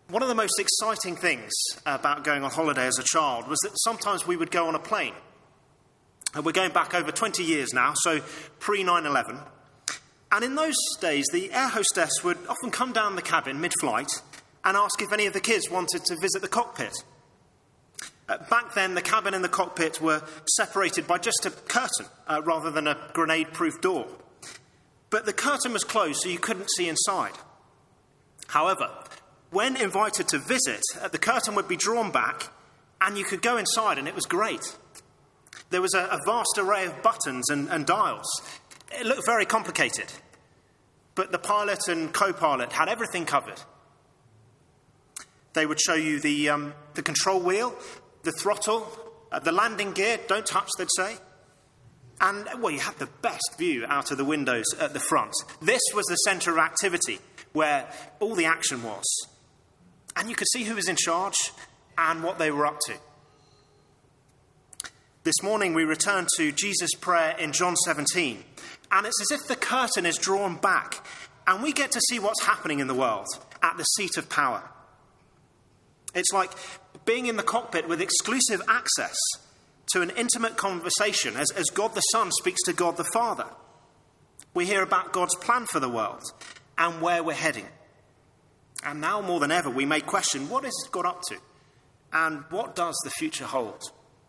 One of the most exciting things about going on holiday as a child was that sometimes we would go on a plane. And we're going back over 20 years now, so pre-9/11. And in those days, the air hostess would often come down the cabin mid-flight and ask if any of the kids wanted to visit the cockpit. Back then, the cabin and the cockpit were separated by just a curtain rather than a grenade-proof door. But the curtain was closed, so you couldn't see inside. However, when invited to visit, the curtain would be drawn back and you could go inside, and it was great. There was a vast array of buttons and dials. It looked very complicated, but the pilot and co-pilot had everything covered. They would show you the control wheel, the throttle, the landing gear, don't touch, they'd say. And, well, you had the best view out of the windows at the front. This was the centre of activity where all the action was. And you could see who was in charge and what they were up to. This morning we return to Jesus' prayer in John 17. And it's as if the curtain is drawn back and we get to see what's happening in the world at the seat of power. It's like being in the cockpit with exclusive access to an intimate conversation as God the Son speaks to God the Father. We hear about God's plan for the world and where we're heading. And now more than ever, we may question, what is God up to? And what does the future hold?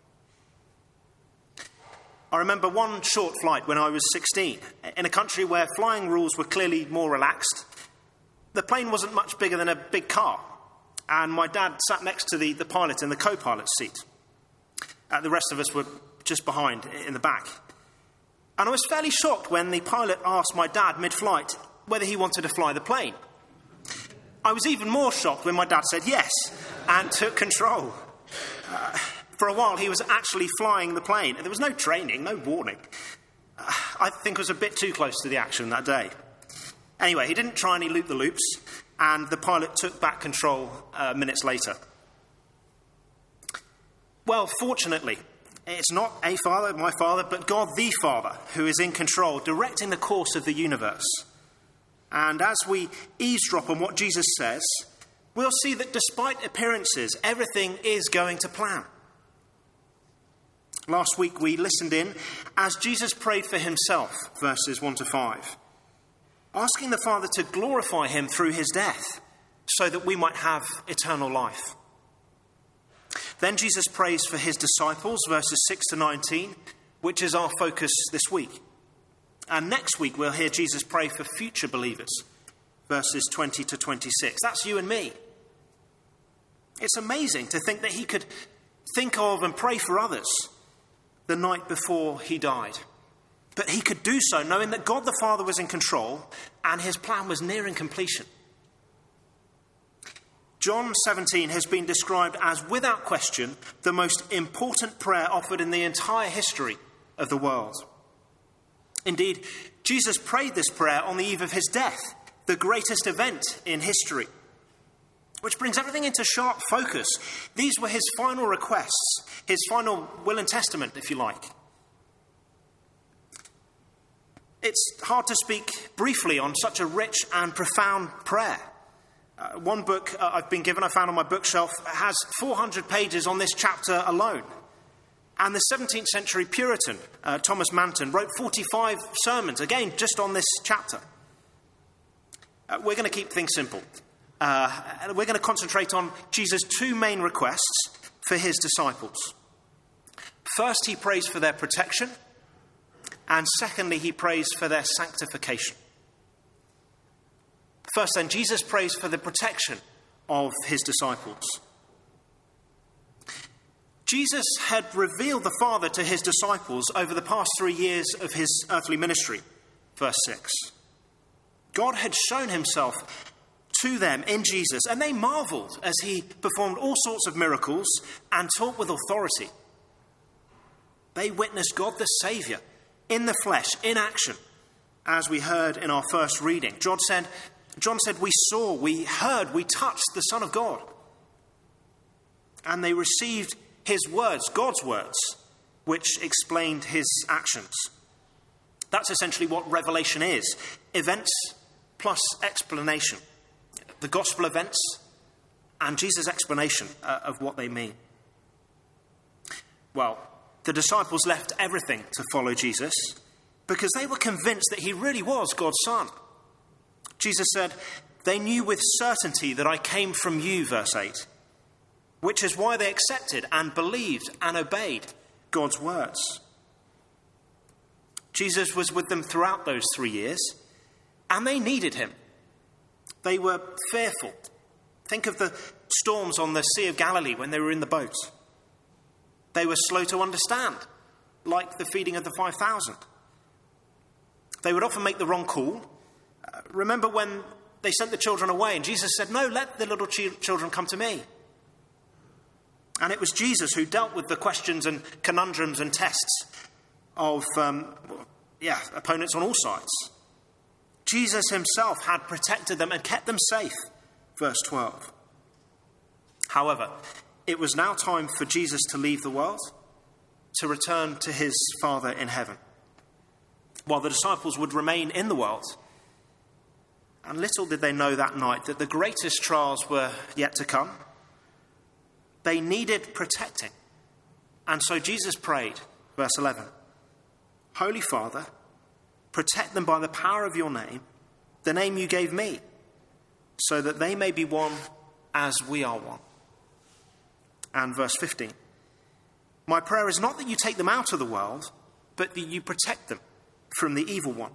I remember one short flight when I was 16, in a country where flying rules were clearly more relaxed. The plane wasn't much bigger than a big car, and my dad sat next to the pilot in the co-pilot seat. The rest of us were just behind, in the back. And I was fairly shocked when the pilot asked my dad mid-flight whether he wanted to fly the plane. I was even more shocked when my dad said yes and took control. For a while, he was actually flying the plane. There was no training, no warning. I think it was a bit too close to the action that day. Anyway, he didn't try any loop-the-loops, and the pilot took back control minutes later. Well, fortunately, it's not a father, my father, but God the Father, who is in control, directing the course of the universe. And as we eavesdrop on what Jesus says, we'll see that despite appearances, everything is going to plan. Last week we listened in as Jesus prayed for himself, verses 1 to 5, asking the Father to glorify him through his death so that we might have eternal life. Then Jesus prays for his disciples, verses 6 to 19, which is our focus this week. And next week we'll hear Jesus pray for future believers, verses 20 to 26. That's you and me. It's amazing to think that he could think of and pray for others the night before he died. But he could do so knowing that God the Father was in control and his plan was nearing completion. John 17 has been described as, without question, the most important prayer offered in the entire history of the world. Indeed, Jesus prayed this prayer on the eve of his death, the greatest event in history. Which brings everything into sharp focus. These were his final requests, his final will and testament, if you like. It's hard to speak briefly on such a rich and profound prayer. One book I've been given, I found on my bookshelf, has 400 pages on this chapter alone. And the 17th century Puritan, Thomas Manton, wrote 45 sermons, again, just on this chapter. We're going to keep things simple. We're going to concentrate on Jesus' two main requests for his disciples. First, he prays for their protection, and secondly, he prays for their sanctification. First, then, Jesus prays for the protection of his disciples. Jesus had revealed the Father to his disciples over the past 3 years of his earthly ministry, verse 6. God had shown himself to them in Jesus, and they marveled as he performed all sorts of miracles and taught with authority. They witnessed God the Saviour in the flesh, in action, as we heard in our first reading. John said, we saw, we heard, we touched the Son of God. And they received his words, God's words, which explained his actions. That's essentially what revelation is. Events plus explanation. The gospel events and Jesus' explanation of what they mean. Well, the disciples left everything to follow Jesus because they were convinced that he really was God's son. Jesus said, "They knew with certainty that I came from you," verse 8, which is why they accepted and believed and obeyed God's words. Jesus was with them throughout those 3 years, and they needed him. They were fearful. Think of the storms on the Sea of Galilee when they were in the boat. They were slow to understand, like the feeding of the 5,000. They would often make the wrong call. Remember when they sent the children away and Jesus said, "No, let the little children come to me." And it was Jesus who dealt with the questions and conundrums and tests of opponents on all sides. Jesus himself had protected them and kept them safe, verse 12. However, it was now time for Jesus to leave the world, to return to his Father in heaven, while the disciples would remain in the world. And little did they know that night that the greatest trials were yet to come. They needed protecting. And so Jesus prayed, verse 11, "Holy Father, protect them by the power of your name, the name you gave me, so that they may be one as we are one." And verse 15, "My prayer is not that you take them out of the world, but that you protect them from the evil one."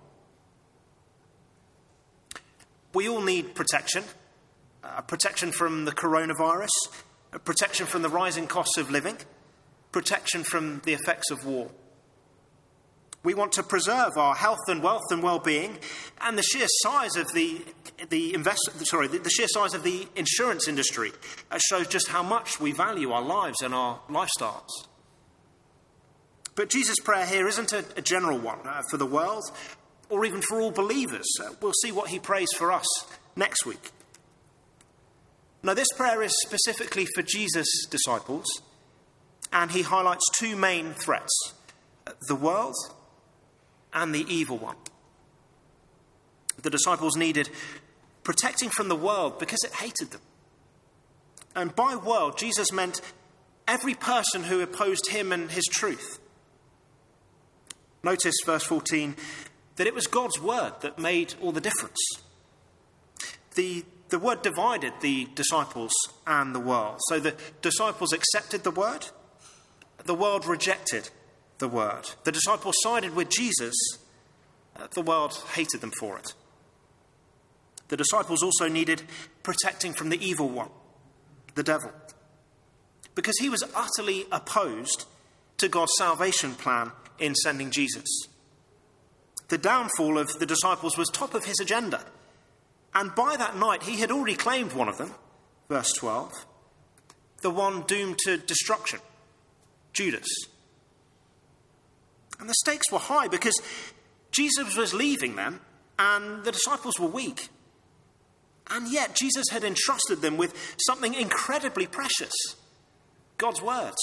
We all need protection. Protection from the coronavirus, protection from the rising costs of living, protection from the effects of war. We want to preserve our health and wealth and well-being, and the sheer size of the sheer size of the insurance industry shows just how much we value our lives and our lifestyles. But Jesus' prayer here isn't a general one for the world or even for all believers. We'll see what he prays for us next week. Now, this prayer is specifically for Jesus' disciples, and he highlights two main threats: the world and the evil one. The disciples needed protecting from the world because it hated them. And by world, Jesus meant every person who opposed him and his truth. Notice, verse 14, that it was God's word that made all the difference. The word divided the disciples and the world. So the disciples accepted the world rejected the word. The disciples sided with Jesus, the world hated them for it. The disciples also needed protecting from the evil one, the devil, because he was utterly opposed to God's salvation plan in sending Jesus. The downfall of the disciples was top of his agenda, and by that night he had already claimed one of them, verse 12, the one doomed to destruction, Judas. And the stakes were high because Jesus was leaving them and the disciples were weak. And yet Jesus had entrusted them with something incredibly precious: God's words.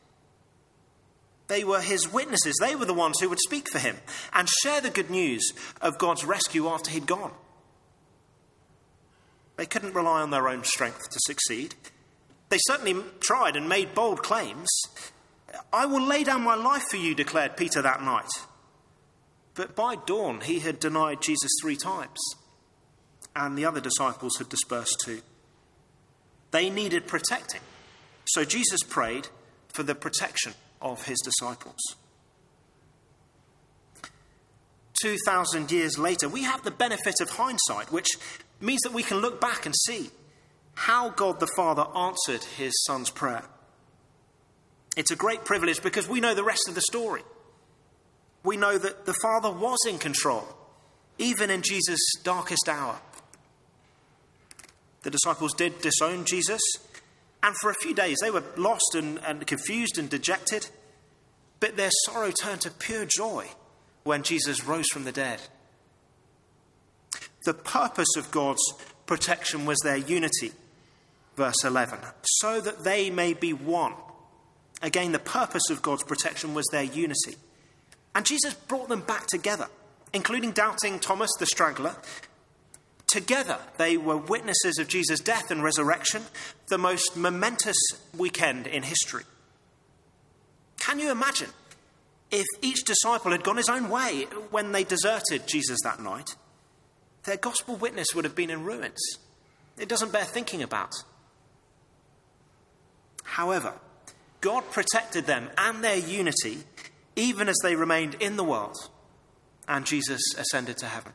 They were his witnesses. They were the ones who would speak for him and share the good news of God's rescue after he'd gone. They couldn't rely on their own strength to succeed. They certainly tried and made bold claims. "I will lay down my life for you," declared Peter that night. But by dawn, he had denied Jesus 3 times, and the other disciples had dispersed too. They needed protecting, so Jesus prayed for the protection of his disciples. 2,000 years later, we have the benefit of hindsight, which means that we can look back and see how God the Father answered his Son's prayer. It's a great privilege because we know the rest of the story. We know that the Father was in control, even in Jesus' darkest hour. The disciples did disown Jesus, and for a few days they were lost and confused and dejected, but their sorrow turned to pure joy when Jesus rose from the dead. The purpose of God's protection was their unity, verse 11, so that they may be one. Again, the purpose of God's protection was their unity. And Jesus brought them back together, including doubting Thomas the straggler, Together, they were witnesses of Jesus' death and resurrection, the most momentous weekend in history. Can you imagine if each disciple had gone his own way when they deserted Jesus that night? Their gospel witness would have been in ruins. It doesn't bear thinking about. However, God protected them and their unity even as they remained in the world and Jesus ascended to heaven.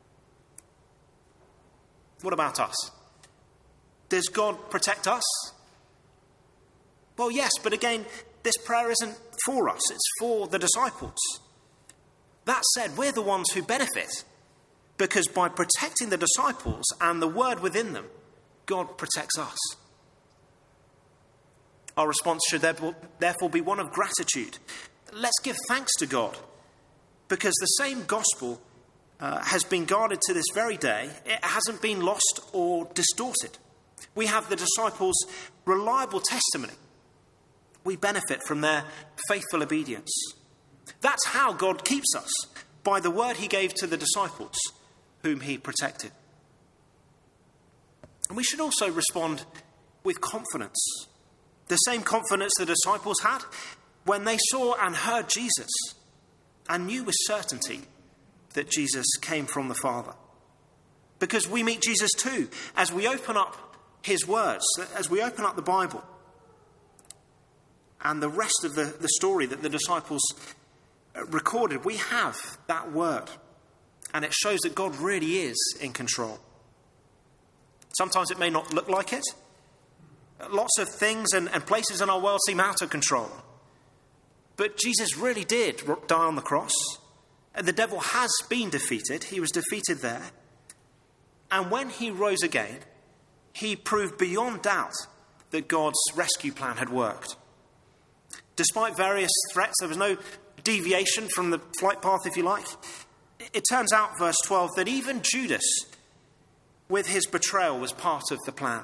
What about us? Does God protect us? Well, yes, but again, this prayer isn't for us, it's for the disciples. That said, we're the ones who benefit, because by protecting the disciples and the word within them, God protects us. Our response should therefore be one of gratitude. Let's give thanks to God, because the same gospel has been guarded to this very day. It hasn't been lost or distorted. We have the disciples' reliable testimony. We benefit from their faithful obedience. That's how God keeps us, by the word he gave to the disciples, whom he protected. And we should also respond with confidence. The same confidence the disciples had when they saw and heard Jesus and knew with certainty that Jesus came from the Father. Because we meet Jesus too as we open up his words, as we open up the Bible and the rest of the story that the disciples recorded. We have that word, and it shows that God really is in control. Sometimes it may not look like it. Lots of things and places in our world seem out of control. But Jesus really did die on the cross. The devil has been defeated. He was defeated there. And when he rose again, he proved beyond doubt that God's rescue plan had worked. Despite various threats, there was no deviation from the flight path, if you like. It turns out, verse 12, that even Judas, with his betrayal, was part of the plan.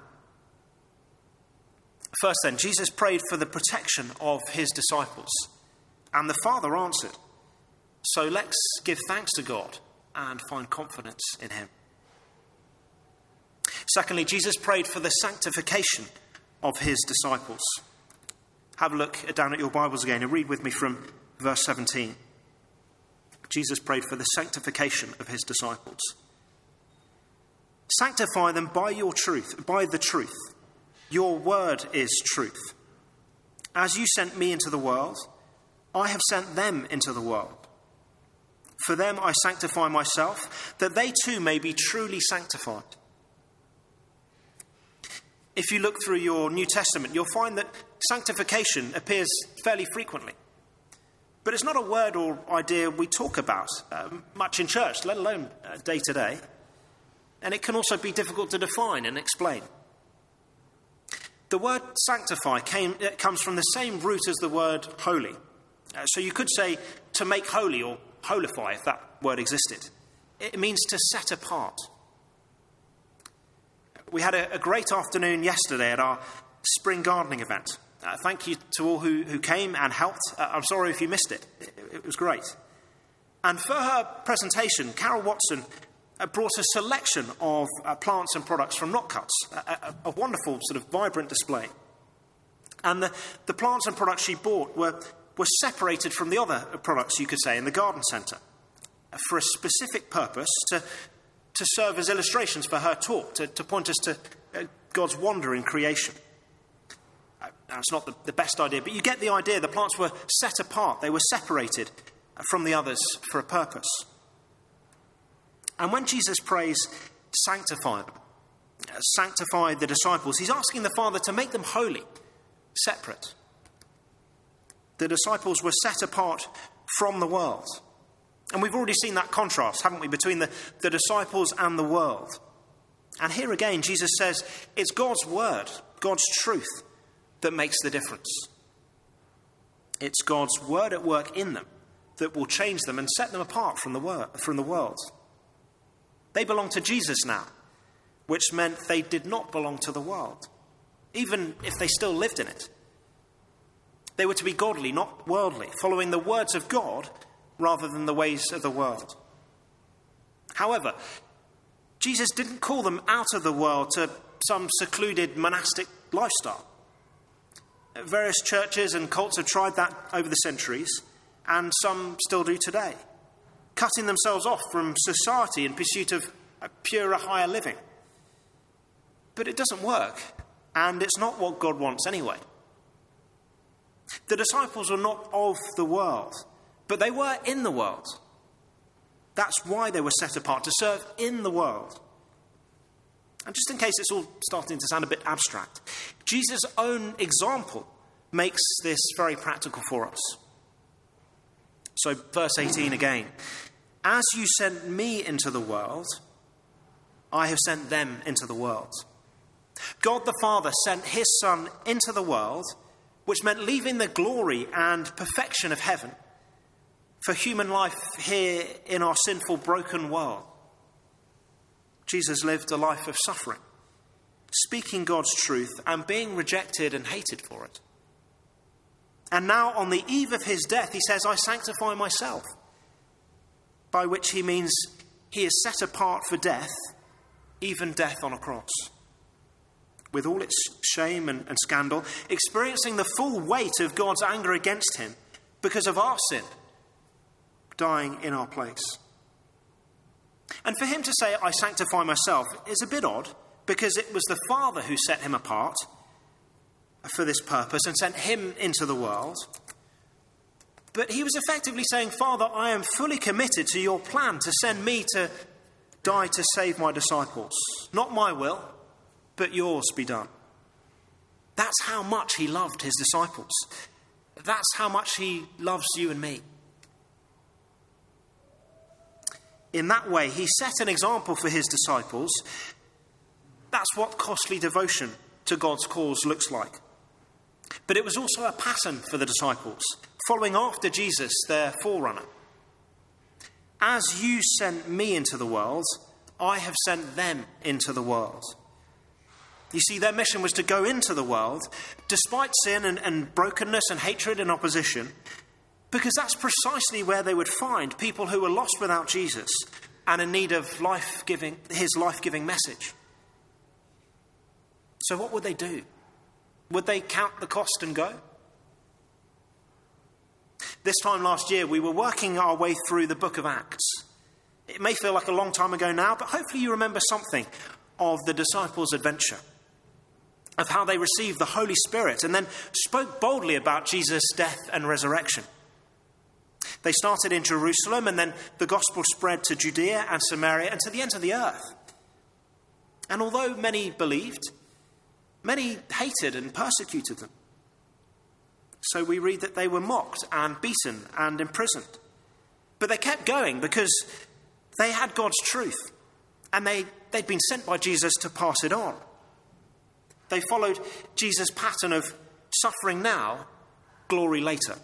First then, Jesus prayed for the protection of his disciples, and the Father answered. So let's give thanks to God and find confidence in him. Secondly, Jesus prayed for the sanctification of his disciples. Have a look down at your Bibles again and read with me from verse 17. Jesus prayed for the sanctification of his disciples. Sanctify them by your truth, by the truth. Your word is truth. As you sent me into the world, I have sent them into the world. For them I sanctify myself, that they too may be truly sanctified. If you look through your New Testament, you'll find that sanctification appears fairly frequently. But it's not a word or idea we talk about much in church, let alone day to day. And it can also be difficult to define and explain. The word sanctify comes from the same root as the word holy. So you could say to make holy or holify if that word existed. It means to set apart. We had a great afternoon yesterday at our spring gardening event. Thank you to all who came and helped. I'm sorry if you missed it. It was great. And for her presentation, Carol Watson brought a selection of plants and products from Rock Cuts, a wonderful sort of vibrant display. And the plants and products she bought were separated from the other products, you could say, in the garden centre for a specific purpose to serve as illustrations for her talk, to point us to God's wonder in creation. Now, it's not the best idea, but you get the idea. The plants were set apart. They were separated from the others for a purpose. And when Jesus prays, sanctify them, sanctify the disciples, he's asking the Father to make them holy, separate. The disciples were set apart from the world. And we've already seen that contrast, haven't we, between the disciples and the world. And here again, Jesus says it's God's word, God's truth, that makes the difference. It's God's word at work in them that will change them and set them apart from the world. They belong to Jesus now, which meant they did not belong to the world, even if they still lived in it. They were to be godly, not worldly, following the words of God rather than the ways of the world. However, Jesus didn't call them out of the world to some secluded monastic lifestyle. Various churches and cults have tried that over the centuries, and some still do today, cutting themselves off from society in pursuit of a purer, higher living. But it doesn't work, and it's not what God wants anyway. The disciples were not of the world, but they were in the world. That's why they were set apart, to serve in the world. And just in case it's all starting to sound a bit abstract, Jesus' own example makes this very practical for us. So verse 18 again. As you sent me into the world, I have sent them into the world. God the Father sent his Son into the world, which meant leaving the glory and perfection of heaven for human life here in our sinful, broken world. Jesus lived a life of suffering, speaking God's truth and being rejected and hated for it. And now, on the eve of his death, he says, I sanctify myself, by which he means he is set apart for death, even death on a cross, with all its shame and scandal, experiencing the full weight of God's anger against him because of our sin, dying in our place. And for him to say, I sanctify myself, is a bit odd, because it was the Father who set him apart for this purpose and sent him into the world. But he was effectively saying, Father, I am fully committed to your plan to send me to die to save my disciples. Not my will, but yours be done. That's how much he loved his disciples. That's how much he loves you and me. In that way, he set an example for his disciples. That's what costly devotion to God's cause looks like. But it was also a pattern for the disciples, following after Jesus, their forerunner. As you sent me into the world, I have sent them into the world. You see, their mission was to go into the world, despite sin and brokenness and hatred and opposition, because that's precisely where they would find people who were lost without Jesus and in need of his life-giving message. So what would they do? Would they count the cost and go? This time last year, we were working our way through the book of Acts. It may feel like a long time ago now, but hopefully you remember something of the disciples' adventure, of how they received the Holy Spirit and then spoke boldly about Jesus' death and resurrection. They started in Jerusalem, and then the gospel spread to Judea and Samaria and to the ends of the earth. And although many believed, many hated and persecuted them. So we read that they were mocked and beaten and imprisoned. But they kept going because they had God's truth, and they'd been sent by Jesus to pass it on. They followed Jesus' pattern of suffering now, glory later.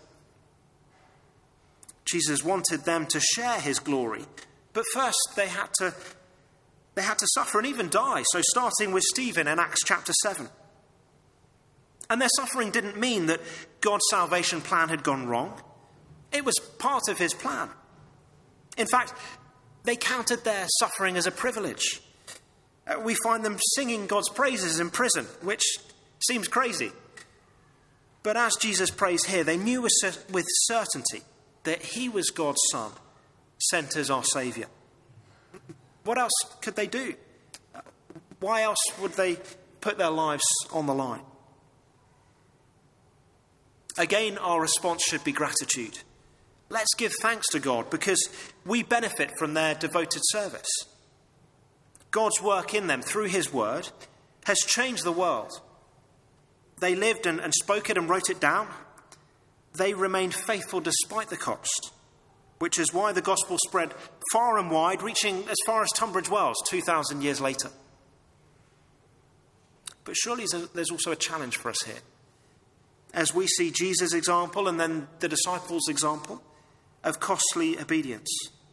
Jesus wanted them to share his glory, but first they had to suffer and even die. So starting with Stephen in Acts chapter 7. And their suffering didn't mean that God's salvation plan had gone wrong. It was part of his plan. In fact, they counted their suffering as a privilege. We find them singing God's praises in prison, which seems crazy. But as Jesus prays here, they knew with certainty that he was God's Son, sent as our Saviour. What else could they do? Why else would they put their lives on the line? Again, our response should be gratitude. Let's give thanks to God because we benefit from their devoted service. God's work in them through his word has changed the world. They lived and spoke it and wrote it down. They remained faithful despite the cost, which is why the gospel spread far and wide, reaching as far as Tunbridge Wells 2,000 years later. But surely there's also a challenge for us here, as we see Jesus' example and then the disciples' example of costly obedience.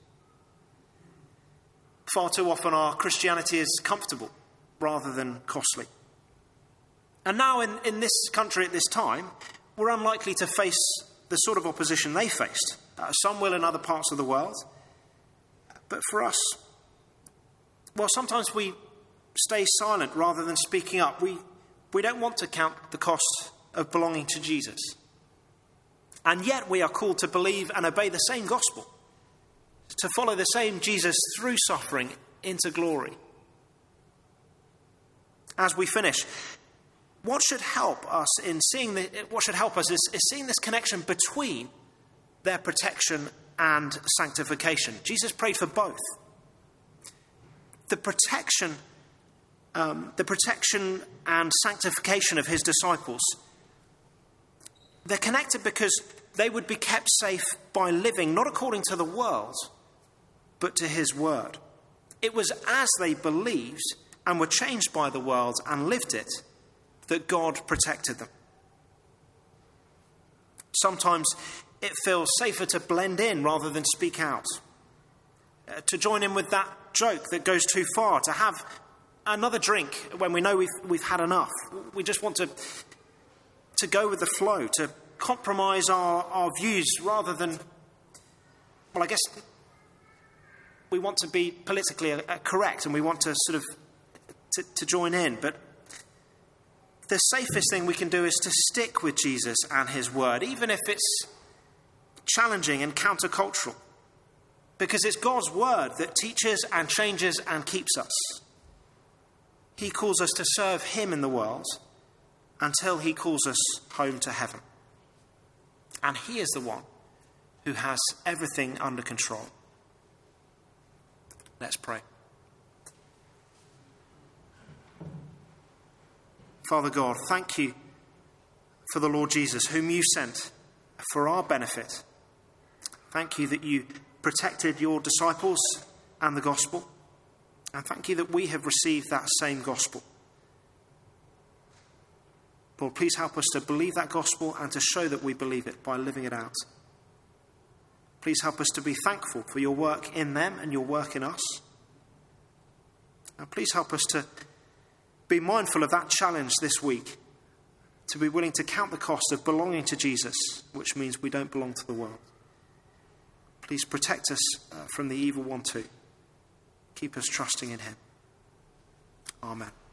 Far too often our Christianity is comfortable rather than costly. And now in this country at this time, we're unlikely to face the sort of opposition they faced. Some will in other parts of the world. But for us, well, sometimes we stay silent rather than speaking up. We don't want to count the cost of belonging to Jesus. And yet we are called to believe and obey the same gospel, to follow the same Jesus through suffering into glory. As we finish, what should help us is seeing this connection between their protection and sanctification. Jesus prayed for both. The protection and sanctification of his disciples, they're connected because they would be kept safe by living not according to the world, but to his word. It was as they believed and were changed by the world and lived it that God protected them. Sometimes it feels safer to blend in rather than speak out, to join in with that joke that goes too far, to have another drink when we know we've had enough. We just want to go with the flow, to compromise our views rather than, well, I guess we want to be politically correct and we want to sort of to join in. But the safest thing we can do is to stick with Jesus and his word, even if it's challenging and countercultural, because it's God's word that teaches and changes and keeps us. He calls us to serve him in the world until he calls us home to heaven. And he is the one who has everything under control. Let's pray. Father God, thank you for the Lord Jesus, whom you sent for our benefit. Thank you that you protected your disciples and the gospel. And thank you that we have received that same gospel. Lord, please help us to believe that gospel and to show that we believe it by living it out. Please help us to be thankful for your work in them and your work in us. And please help us to be mindful of that challenge this week, to be willing to count the cost of belonging to Jesus, which means we don't belong to the world. Please protect us from the evil one too. Keep us trusting in him. Amen.